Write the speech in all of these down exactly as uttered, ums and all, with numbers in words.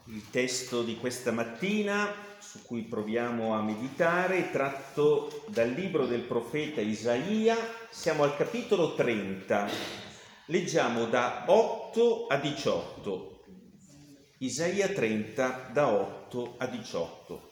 Il testo di questa mattina, su cui proviamo a meditare, è tratto dal libro del profeta Isaia. Siamo al capitolo trenta. Leggiamo da otto a diciotto. Isaia trenta, da otto a diciotto.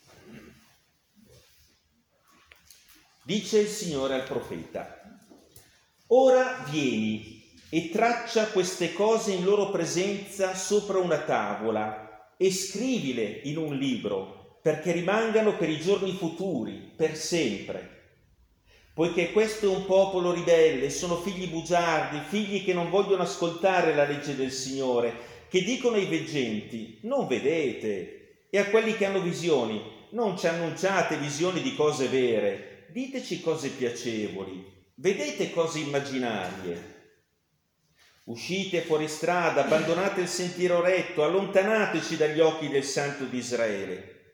Dice il Signore al profeta: «Ora vieni e traccia queste cose in loro presenza sopra una tavola e scrivile in un libro, perché rimangano per i giorni futuri, per sempre. Poiché questo è un popolo ribelle, sono figli bugiardi, figli che non vogliono ascoltare la legge del Signore, che dicono ai veggenti: non vedete, e a quelli che hanno visioni: non ci annunciate visioni di cose vere, diteci cose piacevoli, vedete cose immaginarie. Uscite fuori strada, abbandonate il sentiero retto, allontanateci dagli occhi del Santo di Israele.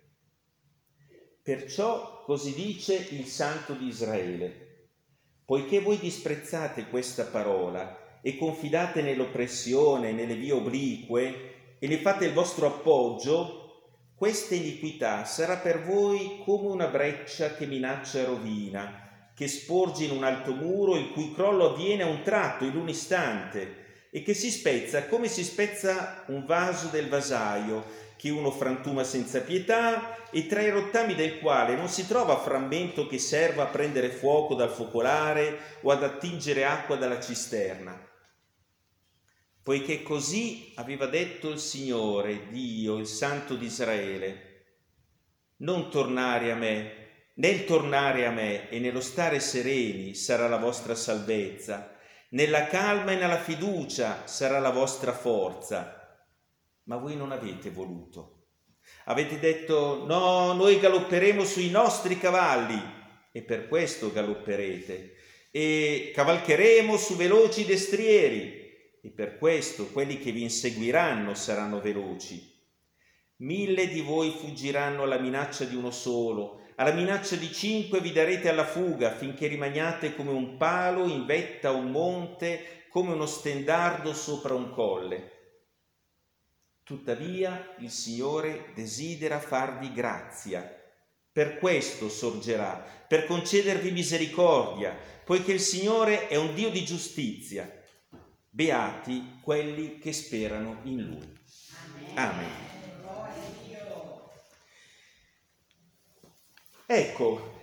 Perciò così dice il Santo di Israele: poiché voi disprezzate questa parola e confidate nell'oppressione, nelle vie oblique e ne fate il vostro appoggio, questa iniquità sarà per voi come una breccia che minaccia rovina, che sporge in un alto muro, il cui crollo avviene a un tratto, in un istante, e che si spezza come si spezza un vaso del vasaio, che uno frantuma senza pietà, e tra i rottami del quale non si trova frammento che serva a prendere fuoco dal focolare o ad attingere acqua dalla cisterna. Poiché così aveva detto il Signore, Dio, il Santo di Israele: non tornare a me, nel tornare a me e nello stare sereni sarà la vostra salvezza, nella calma e nella fiducia sarà la vostra forza. Ma voi non avete voluto. Avete detto: no, noi galopperemo sui nostri cavalli, e per questo galopperete, e cavalcheremo su veloci destrieri, e per questo quelli che vi inseguiranno saranno veloci. Mille di voi fuggiranno alla minaccia di uno solo, alla minaccia di cinque vi darete alla fuga, finché rimaniate come un palo in vetta a un monte, come uno stendardo sopra un colle. Tuttavia il Signore desidera farvi grazia. Per questo sorgerà, per concedervi misericordia, poiché il Signore è un Dio di giustizia. Beati quelli che sperano in Lui. Amen. Ecco,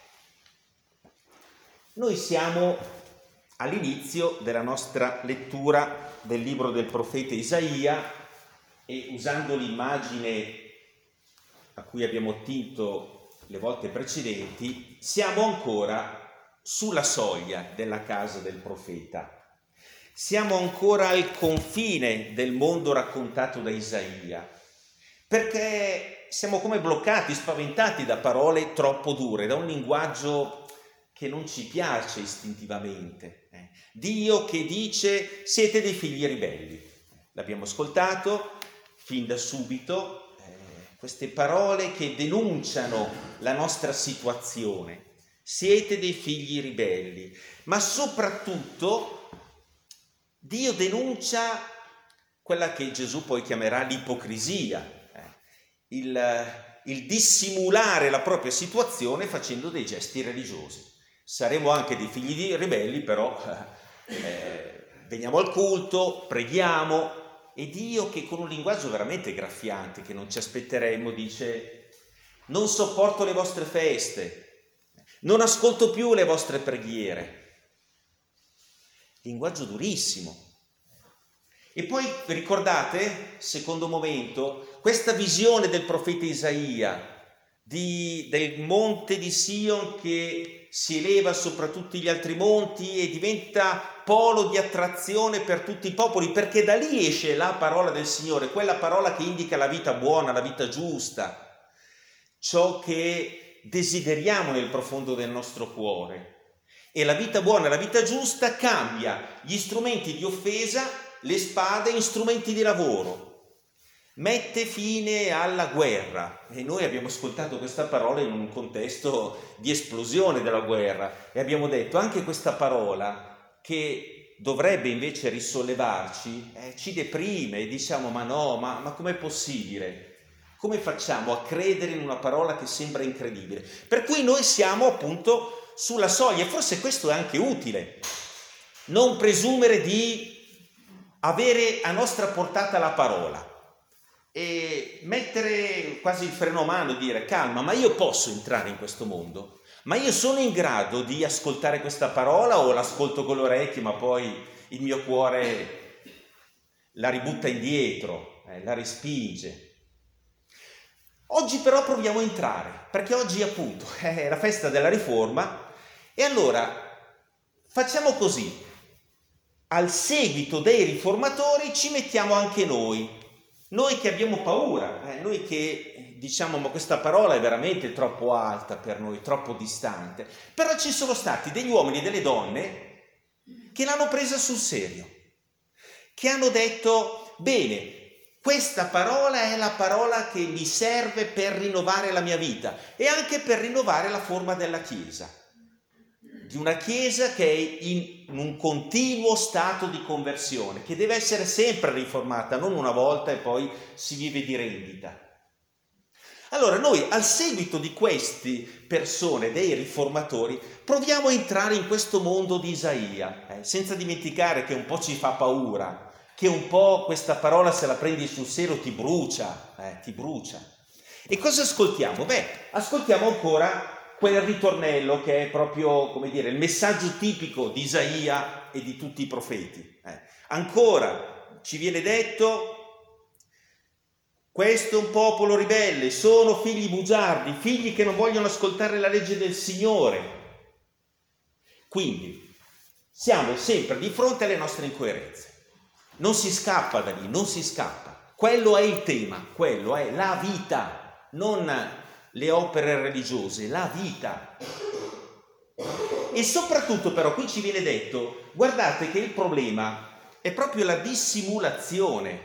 noi siamo all'inizio della nostra lettura del libro del profeta Isaia e, usando l'immagine a cui abbiamo attinto le volte precedenti, siamo ancora sulla soglia della casa del profeta. Siamo ancora al confine del mondo raccontato da Isaia, perché siamo come bloccati, spaventati da parole troppo dure, da un linguaggio che non ci piace istintivamente. Eh. Dio che dice: siete dei figli ribelli. L'abbiamo ascoltato fin da subito, eh, queste parole che denunciano la nostra situazione. Siete dei figli ribelli. Ma soprattutto Dio denuncia quella che Gesù poi chiamerà l'ipocrisia. Il, il dissimulare la propria situazione facendo dei gesti religiosi. Saremo anche dei figli di ribelli, però eh, veniamo al culto, preghiamo, e Dio, che con un linguaggio veramente graffiante, che non ci aspetteremmo, dice: non sopporto le vostre feste, non ascolto più le vostre preghiere. Linguaggio durissimo. E poi ricordate, secondo momento, questa visione del profeta Isaia di, del monte di Sion che si eleva sopra tutti gli altri monti e diventa polo di attrazione per tutti i popoli, perché da lì esce la parola del Signore, quella parola che indica la vita buona, la vita giusta, ciò che desideriamo nel profondo del nostro cuore. E la vita buona e la vita giusta cambia gli strumenti di offesa, le spade in strumenti di lavoro, mette fine alla guerra. E noi abbiamo ascoltato questa parola in un contesto di esplosione della guerra e abbiamo detto: anche questa parola che dovrebbe invece risollevarci, eh, ci deprime e diciamo ma no, ma, ma com'è possibile? Come facciamo a credere in una parola che sembra incredibile? Per cui noi siamo appunto sulla soglia, e forse questo è anche utile, non presumere di avere a nostra portata la parola e mettere quasi il freno a mano e dire calma, ma io posso entrare in questo mondo? Ma io sono in grado di ascoltare questa parola o l'ascolto con le orecchie ma poi il mio cuore la ributta indietro, eh, la respinge? Oggi però proviamo a entrare, perché oggi appunto è la festa della Riforma e allora facciamo così, al seguito dei riformatori ci mettiamo anche noi, noi che abbiamo paura, eh, noi che diciamo ma questa parola è veramente troppo alta per noi, troppo distante, però ci sono stati degli uomini e delle donne che l'hanno presa sul serio, che hanno detto bene, questa parola è la parola che mi serve per rinnovare la mia vita e anche per rinnovare la forma della Chiesa, di una Chiesa che è in un continuo stato di conversione, che deve essere sempre riformata, non una volta e poi si vive di rendita. Allora noi al seguito di queste persone, dei riformatori, proviamo a entrare in questo mondo di Isaia, eh, senza dimenticare che un po' ci fa paura, che un po' questa parola se la prendi sul serio ti brucia, eh, ti brucia. E cosa ascoltiamo? Beh, ascoltiamo ancora quel ritornello che è proprio, come dire, il messaggio tipico di Isaia e di tutti i profeti. Eh. Ancora ci viene detto, questo è un popolo ribelle, sono figli bugiardi, figli che non vogliono ascoltare la legge del Signore. Quindi siamo sempre di fronte alle nostre incoerenze. Non si scappa da lì, non si scappa. Quello è il tema, quello è la vita, non le opere religiose, la vita. E soprattutto però qui ci viene detto, guardate che il problema è proprio la dissimulazione.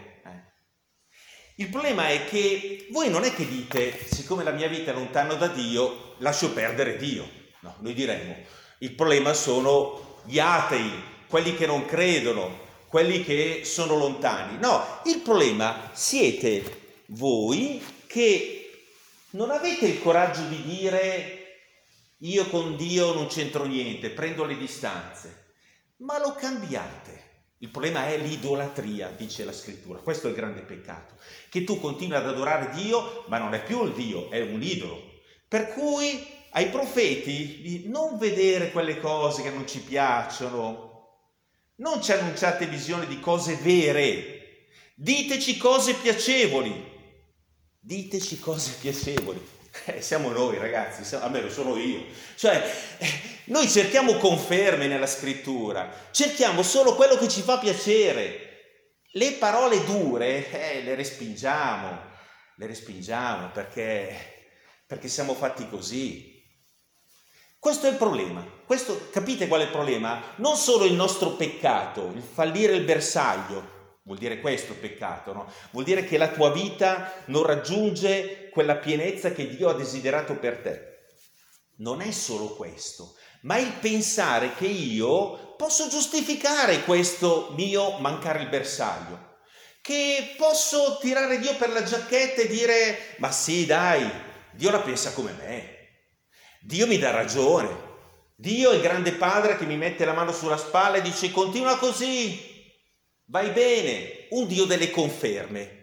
Il problema è che voi non è che dite, siccome la mia vita è lontano da Dio, lascio perdere Dio. No, noi diremmo, il problema sono gli atei, quelli che non credono, quelli che sono lontani. No, il problema siete voi che non avete il coraggio di dire io con Dio non c'entro niente, prendo le distanze, ma lo cambiate. Il problema è l'idolatria, dice la scrittura. Questo è il grande peccato, che tu continui ad adorare Dio, ma non è più il Dio, è un idolo. Per cui ai profeti di non vedere quelle cose che non ci piacciono, non ci annunciate visioni di cose vere, diteci cose piacevoli, diteci cose piacevoli. Eh, siamo noi ragazzi, siamo, almeno sono io, cioè eh, noi cerchiamo conferme nella scrittura, cerchiamo solo quello che ci fa piacere, le parole dure eh, le respingiamo, le respingiamo perché, perché siamo fatti così. Questo è il problema. Questo, capite qual è il problema? Non solo il nostro peccato, il fallire il bersaglio, vuol dire questo peccato, no? Vuol dire che la tua vita non raggiunge quella pienezza che Dio ha desiderato per te. Non è solo questo, ma il pensare che io posso giustificare questo mio mancare il bersaglio, che posso tirare Dio per la giacchetta e dire ma sì dai, Dio la pensa come me. Dio mi dà ragione, Dio è il grande padre che mi mette la mano sulla spalla e dice continua così, vai bene, un Dio delle conferme.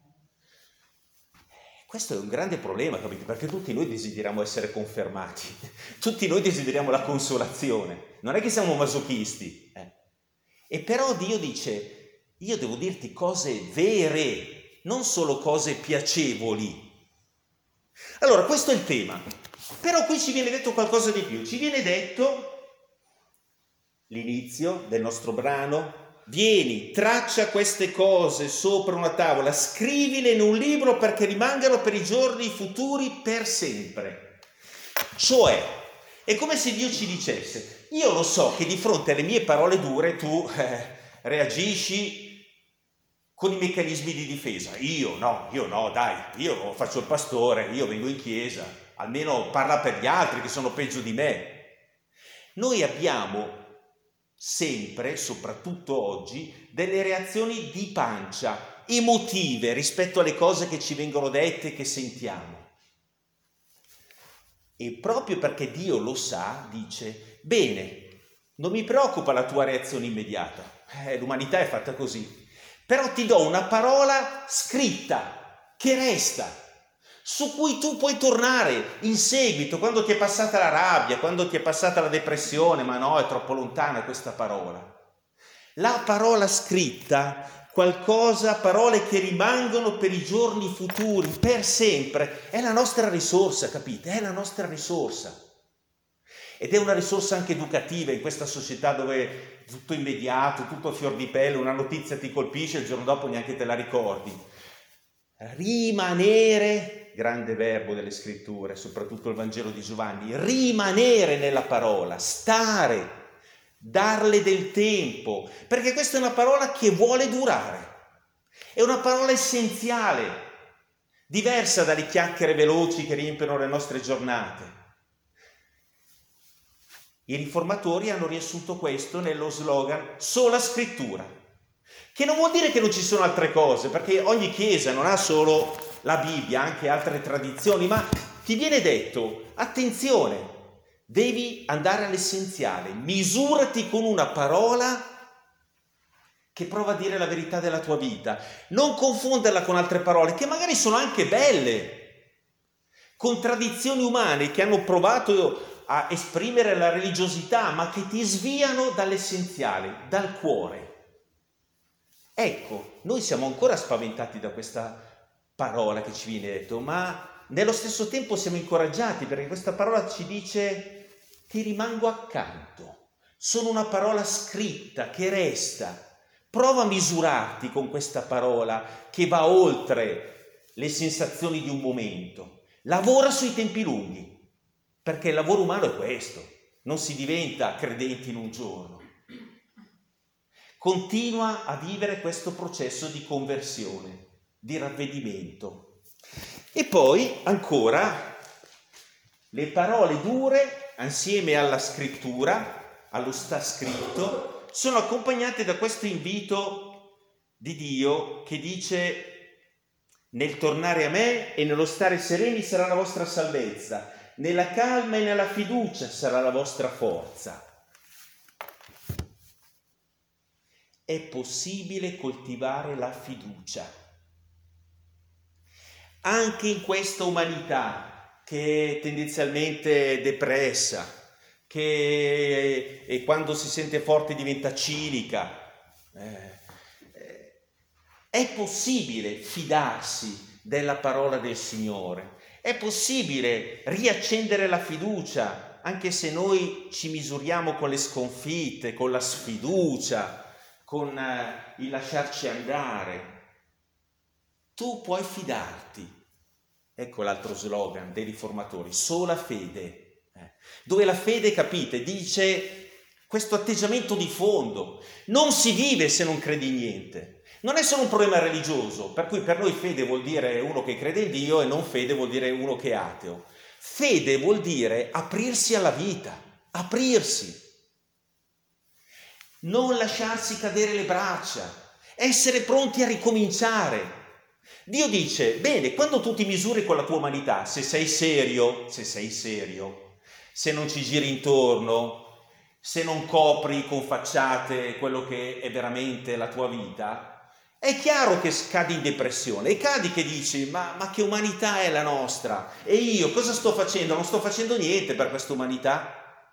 Questo è un grande problema, capite? Perché tutti noi desideriamo essere confermati, tutti noi desideriamo la consolazione, non è che siamo masochisti. Eh. E però Dio dice, io devo dirti cose vere, non solo cose piacevoli. Allora, questo è il tema. Però qui ci viene detto qualcosa di più, ci viene detto l'inizio del nostro brano, vieni, traccia queste cose sopra una tavola, scrivile in un libro perché rimangano per i giorni futuri per sempre. Cioè, è come se Dio ci dicesse, io lo so che di fronte alle mie parole dure tu eh, reagisci con i meccanismi di difesa. Io no, io no, dai, io faccio il pastore, io vengo in chiesa, almeno parla per gli altri che sono peggio di me. Noi abbiamo sempre, soprattutto oggi, delle reazioni di pancia, emotive rispetto alle cose che ci vengono dette e che sentiamo. E proprio perché Dio lo sa, dice, bene, non mi preoccupa la tua reazione immediata, eh, l'umanità è fatta così, però ti do una parola scritta, che resta, su cui tu puoi tornare in seguito, quando ti è passata la rabbia, quando ti è passata la depressione, ma no, è troppo lontana questa parola. La parola scritta, qualcosa, parole che rimangono per i giorni futuri, per sempre, è la nostra risorsa, capite? È la nostra risorsa. Ed è una risorsa anche educativa in questa società dove tutto immediato, tutto a fior di pelle, una notizia ti colpisce, il giorno dopo neanche te la ricordi. Rimanere, grande verbo delle scritture, soprattutto il Vangelo di Giovanni, rimanere nella parola, stare, darle del tempo, perché questa è una parola che vuole durare, è una parola essenziale, diversa dalle chiacchiere veloci che riempiono le nostre giornate. I riformatori hanno riassunto questo nello slogan sola scrittura, che non vuol dire che non ci sono altre cose, perché ogni chiesa non ha solo la Bibbia, anche altre tradizioni, ma ti viene detto, attenzione, devi andare all'essenziale, misurati con una parola che prova a dire la verità della tua vita, non confonderla con altre parole che magari sono anche belle, con tradizioni umane che hanno provato a esprimere la religiosità, ma che ti sviano dall'essenziale, dal cuore. Ecco, noi siamo ancora spaventati da questa parola che ci viene detto, ma nello stesso tempo siamo incoraggiati perché questa parola ci dice ti rimango accanto, sono una parola scritta che resta. Prova a misurarti con questa parola che va oltre le sensazioni di un momento. Lavora sui tempi lunghi, perché il lavoro umano è questo, non si diventa credenti in un giorno. Continua a vivere questo processo di conversione, di ravvedimento. E poi ancora le parole dure, assieme alla scrittura, allo sta scritto, sono accompagnate da questo invito di Dio che dice nel tornare a me e nello stare sereni sarà la vostra salvezza, nella calma e nella fiducia sarà la vostra forza. È possibile coltivare la fiducia anche in questa umanità che è tendenzialmente depressa, che e quando si sente forte diventa cinica. Eh, è possibile fidarsi della parola del Signore, è possibile riaccendere la fiducia, anche se noi ci misuriamo con le sconfitte, con la sfiducia, con eh, il lasciarci andare. Tu puoi fidarti. Ecco l'altro slogan dei riformatori, sola fede. Dove la fede, capite, dice questo atteggiamento di fondo, non si vive se non credi in niente, non è solo un problema religioso, per cui per noi fede vuol dire uno che crede in Dio e non fede vuol dire uno che è ateo. Fede vuol dire aprirsi alla vita, aprirsi, non lasciarsi cadere le braccia, essere pronti a ricominciare. Dio dice, bene, quando tu ti misuri con la tua umanità, se sei serio, se sei serio, se non ci giri intorno, se non copri con facciate quello che è veramente la tua vita, è chiaro che cadi in depressione e cadi che dici, ma, ma che umanità è la nostra? E io cosa sto facendo? Non sto facendo niente per questa umanità.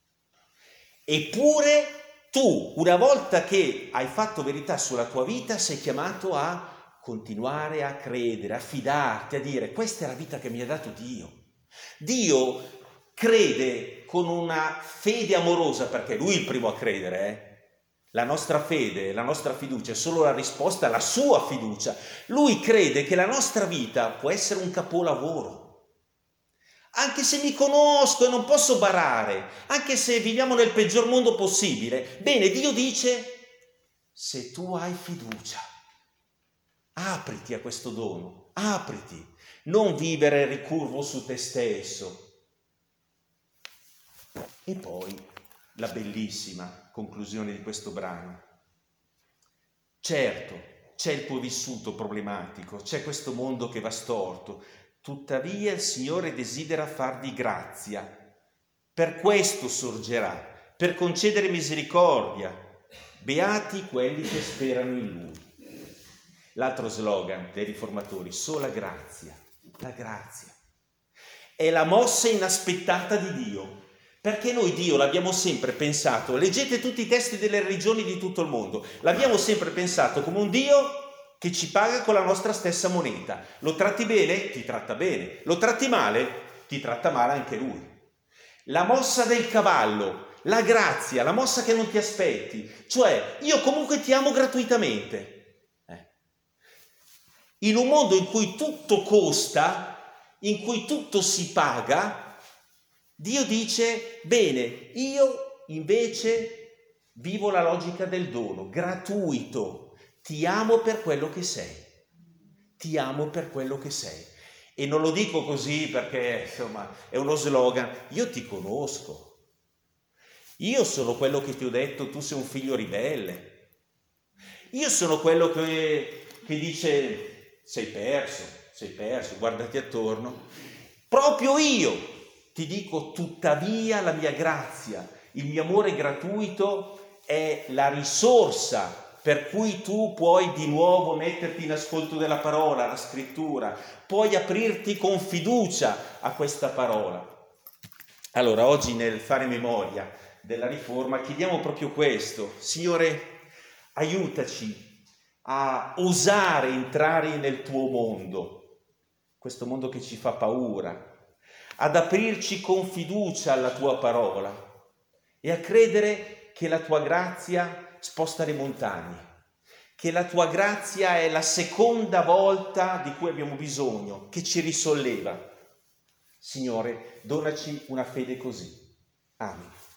Eppure tu, una volta che hai fatto verità sulla tua vita, sei chiamato a continuare a credere, a fidarti, a dire questa è la vita che mi ha dato Dio. Dio crede con una fede amorosa, perché Lui è il primo a credere. Eh? La nostra fede, la nostra fiducia è solo la risposta alla sua fiducia. Lui crede che la nostra vita può essere un capolavoro. Anche se mi conosco e non posso barare, anche se viviamo nel peggior mondo possibile, bene, Dio dice, se tu hai fiducia, apriti a questo dono, apriti, non vivere ricurvo su te stesso. E poi la bellissima conclusione di questo brano. Certo, c'è il tuo vissuto problematico, c'è questo mondo che va storto, tuttavia il Signore desidera farvi grazia. Per questo sorgerà, per concedere misericordia. Beati quelli che sperano in Lui. L'altro slogan dei riformatori, sola grazia, la grazia. È la mossa inaspettata di Dio, perché noi Dio l'abbiamo sempre pensato, leggete tutti i testi delle religioni di tutto il mondo, l'abbiamo sempre pensato come un Dio che ci paga con la nostra stessa moneta. Lo tratti bene? Ti tratta bene. Lo tratti male? Ti tratta male anche Lui. La mossa del cavallo, la grazia, la mossa che non ti aspetti, cioè io comunque ti amo gratuitamente. In un mondo in cui tutto costa, in cui tutto si paga, Dio dice, bene, io invece vivo la logica del dono, gratuito, ti amo per quello che sei, ti amo per quello che sei. E non lo dico così perché, insomma, è uno slogan, io ti conosco, io sono quello che ti ho detto, tu sei un figlio ribelle, io sono quello che, che dice... Sei perso, sei perso, guardati attorno. Proprio io ti dico, tuttavia la mia grazia, il mio amore gratuito è la risorsa per cui tu puoi di nuovo metterti in ascolto della parola, la scrittura, puoi aprirti con fiducia a questa parola. Allora, oggi nel fare memoria della Riforma chiediamo proprio questo. Signore, aiutaci a osare entrare nel tuo mondo, questo mondo che ci fa paura, ad aprirci con fiducia alla tua parola e a credere che la tua grazia sposta le montagne, che la tua grazia è la seconda volta di cui abbiamo bisogno, che ci risolleva. Signore, donaci una fede così. Amen.